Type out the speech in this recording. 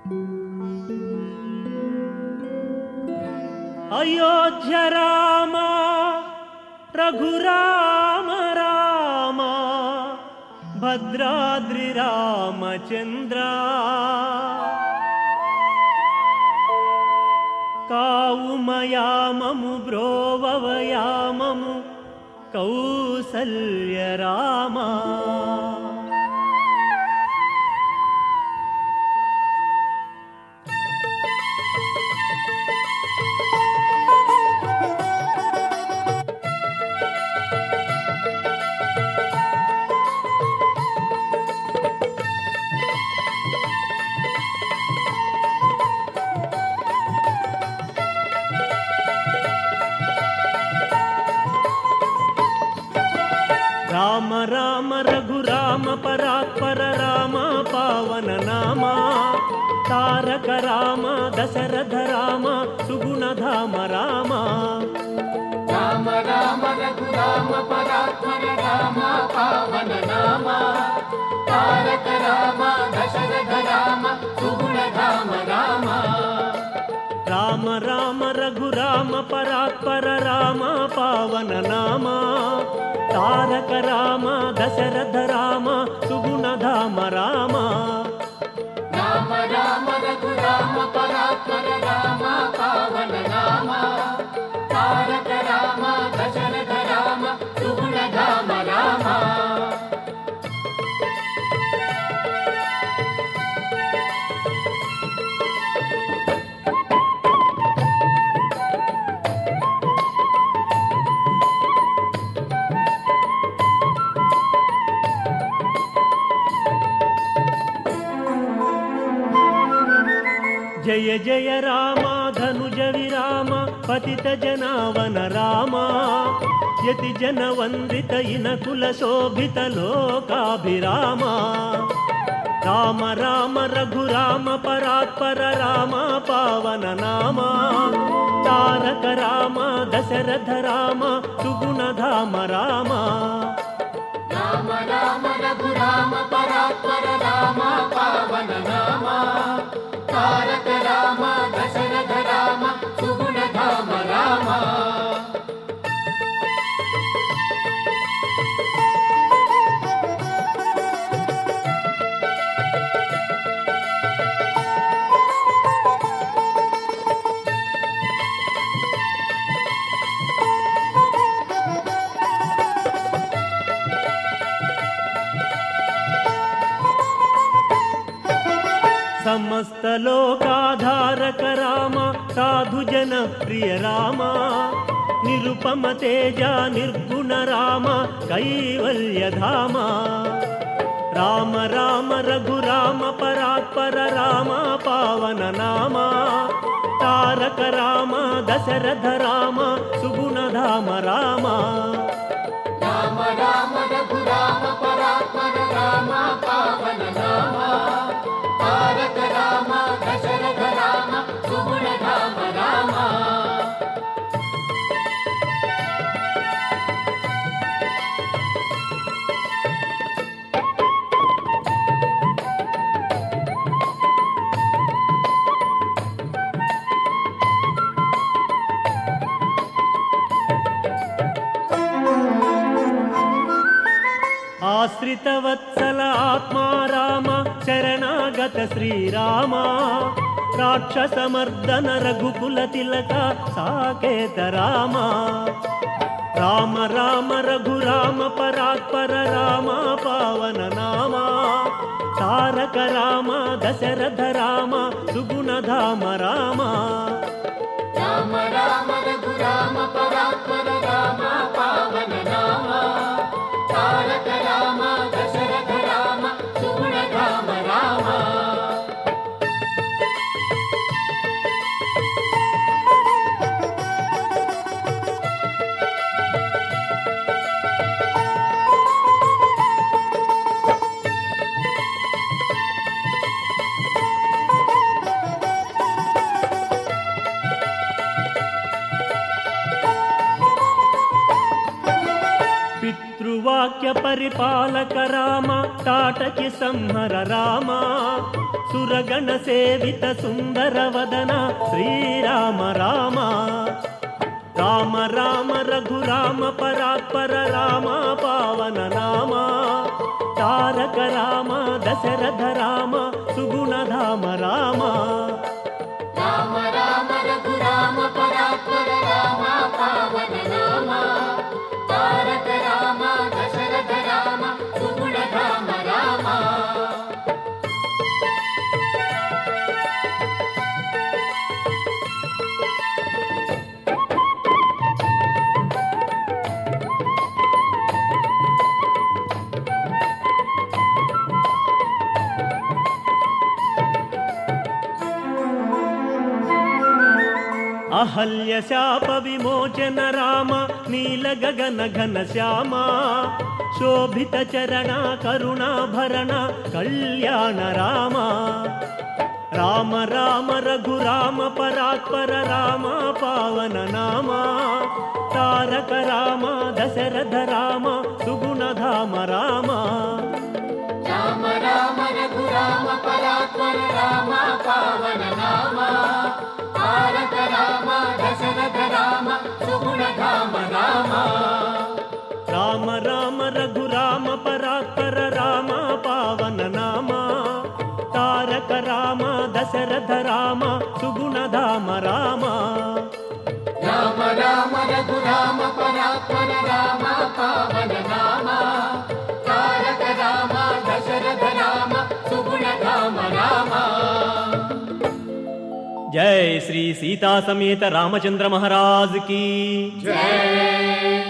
అయోధ్య రామ రఘురామ రామ భద్రాద్రి రామచంద్ర కావుమయామము బ్రోవవయామము కౌసల్య రామ రామ రామ రఘురామ పరాత్పర రామ పావన నామ తారక రామ దశరథ రామ సుగుణధామ రామ రామ రామ రఘురామ పరాత్పర రామ పావన నామ తారక రామ దశరథ రామ సుగుణధామ రామ రామ రామ రఘురామ పరాత్పర రామ పావన నామ తారక రామ దశరథ రామ సుగుణధామ రామ రామ రామ రఘురామ పరాత్పర రామ పావన నామ తారక రామ దశరథ రామ సుగుణధామ రామ జయ జయ రామ ధనుజ విరామ పతిత జనావన రామ యతి జన వందిత ఇనకుల శోభిత లోకాభిరామ రామ రామ రఘురామ పరాత్పర రామ పావన నామ తారక రామ దశరథ రామ సుగుణధామ రామ రామ రామ రఘురామ పరాత్పర రామ పావన నామ తారక రామ దశరథ రామ సుగుణధామ రామ సమస్త లోకాధారక రామ సాధు జన ప్రియ రామ నిరుపమ తేజ నిర్గుణ రామ కైవల్యధామ రామ రామ రఘురామ పరాత్పర రామ పావన నామ తారక రామ దశరథ రామ సుగుణధామ రామ రామ రామ రఘురామ పరాత్పర రామ పావన నామ తారక రామ దశరథ రామ సుగుణధామ రామ ఆశ్రిత వత్సల ఆత్మా రామ శరణాగత శ్రీరామ రాక్షసమర్దన రఘుకుల తిలక సాకేత రామ రామ రామ రఘురామ పరాత్పర రామ పావన నామ తారక రామ దశరథ రామ సుగుణధామ రామ రామ రామ రఘురామ పరాత్పర రామ పావన నామ తారక రామ దశరథ రామ సుగుణధామ రామ పరిపాలక రామ తాటకి సంహర రామ సురగణ సేవిత సుందర వదన శ్రీరామ రామ రామ రామ రఘురామ పరాత్పర రామ పావన నామ తారక రామ దశరథ రామ సుగుణధామ రామ రామ రామ రఘురామ పరాత్పర రామ పావన నామ తారక రామ దశరథ రామ సుగుణధామ రామ అహల్య శాప విమోచన రామ నీల గగన ఘన శ్యామ శోభిత చరణ కరుణాభరణ కళ్యాణ రామ రామ రామ రఘురామ పరాత్పర రామ పావన నామ తారక రామ దశరథ రామ సుగుణధామ రామ రామ రామ రఘురామ పరాత్పర రామ పావన నామ తారక రామ దశరథ రామ సుగుణధామ రామ రామ రామ రఘురామ పరాత్పర రామ పావన నామ తారక రామ దశరథ రామ సుగుణధామ రామ రామ రామ రఘురామ పరాత్పర రామ పావన నామ తారక రామ దశరథ రామ సుగుణధామ రామ జై శ్రీ సీతా సమేత రామచంద్ర మహారాజ్ की జై